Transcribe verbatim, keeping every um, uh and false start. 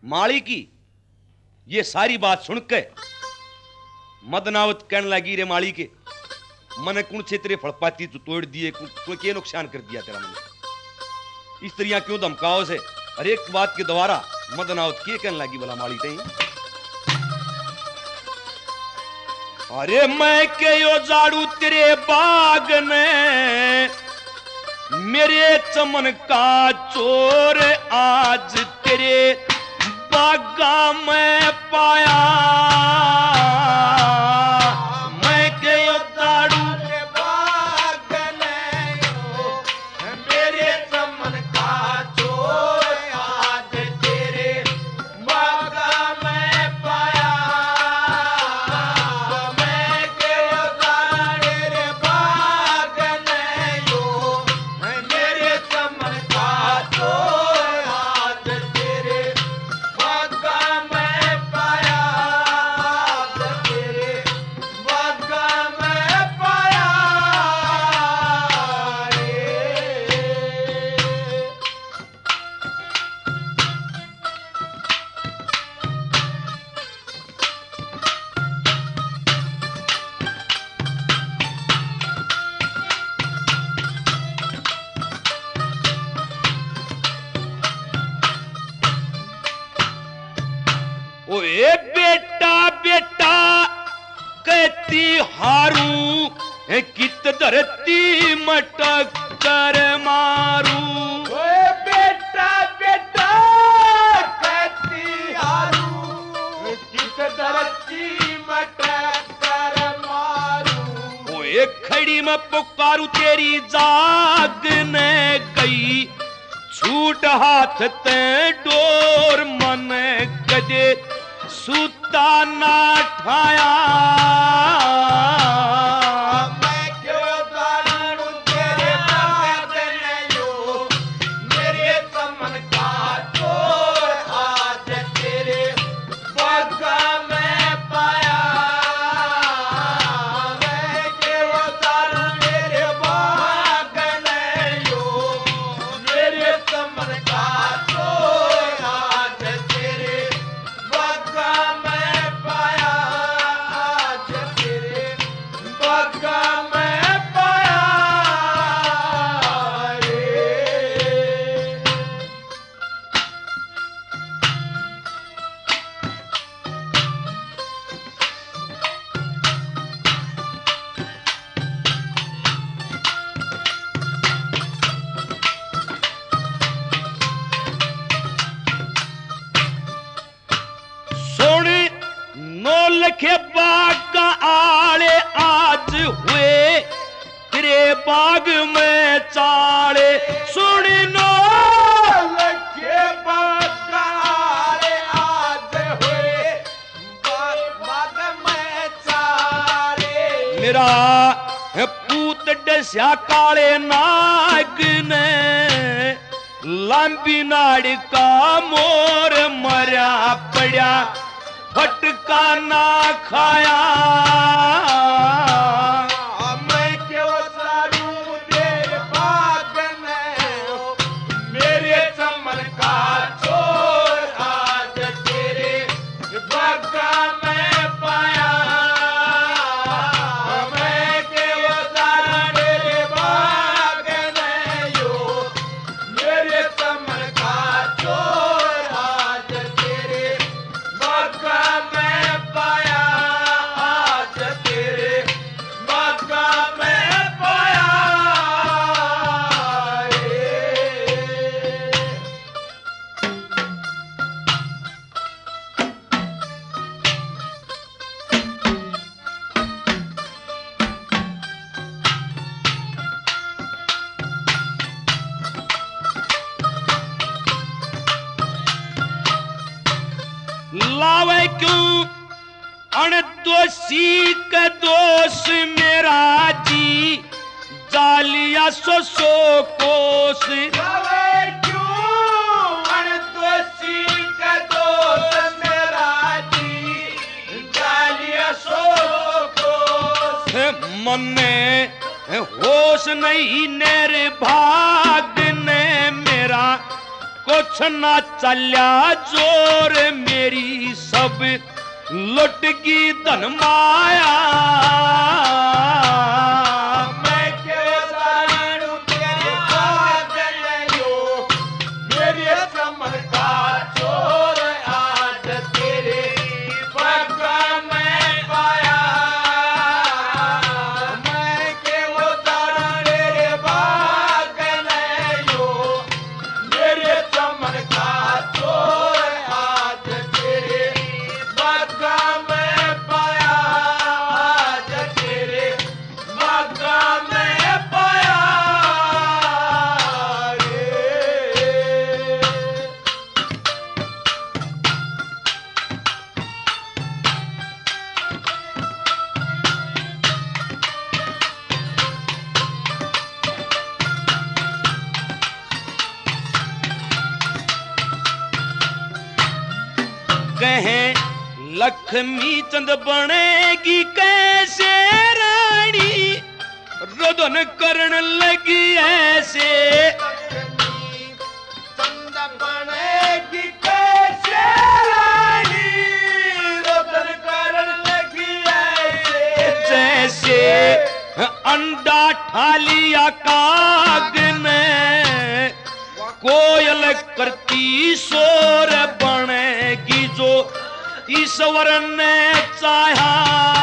माली की ये सारी बात सुन के मदनावत कहने लगी रे माली के मन कुण से तेरे फड़पाती तू तोड़ दिए, कोई क्या नुकसान कर दिया तेरा मन, इस तरह क्यों धमकाओ से। हर एक बात के द्वारा मदनावत के कहने लगी बोला माली तई, अरे मैं के यो जाड़ू तेरे बाग ने मेरे चमन का चोर आज तेरे बागा में पाया, मैं के यो जाड़ू तेरे बाग ने मेरे चमन का चोर आज तेरे बागा में पाया, मैं के यो जाड़ू तेरे बाग ने यो मेरे चमन का चोर आज तेरे बागा में पाया, तेरे बागा में पाया रे। ओए बेटा बेटा कहती हारू कित धरती मटक कर मारू, ओए बेटा बेटा कहती हारू कित धरती मटक कर मारू, ओए खड़ी में पुकारू तेरी जाग ने गई छूट हाथ ते डोर मन गजे सूता ना ठाया, मैं क्यों जाड़ू तेरे बाग ने यो मेरे चमन का चोर आज तेरे बागा में पाया, मैं क्यों जाड़ू तेरे बाग ने यो मेरे चमन का चोर आज तेरे बागा में पाया, आज तेरे बागा में पाया रे। सुन नौ लखे बाग आले आज हुए तेरे बाग में चाले, सुन नौ लखे बाग आले आज हुए बाग में चाले, मेरा पूत डस्या काले नाग ने लंबी नाड़ का मोर मरा पड़ा फटका ना खाया, मैं क्यों जाड़ू तेरे बाग ने मेरे चमन का चोर आज तेरे बागा में पाया, मैं क्यों जाड़ू तेरे बाग ने यो मेरे चमन का चोर आज तेरे बागा में पाया, आज तेरे बागा में पाया रे। लावे क्यों अनदोषी का दोष मेरा जी जालिया सो सो कोस, लावे क्यों अनदोषी का दोष मेरा जी जालिया सो कोस, मने होश नहीं नेरे भाग ने मेरा कुछ ना चल्या जोर लुटगी धन माया मैं क्यों जानू तेरे पागल यो मेरे चमन का चोर आज तेरे बगा में पाया मैं क्यों जानू तेरे पागल यो मेरे चमन का चोर आज तेरे बगा में पाया आज तेरे बगा में पाया रे। कहें लक्ष्मी चंद बनेगी कैसे रानी रुदन करण लगी ऐसे चंद बनेगी कैसे रानी रुदन करण लगी ऐसे जैसे अंडा ठालिया काग ने कोयल करती शोर बनेगी जो ईश्वर ने चाहा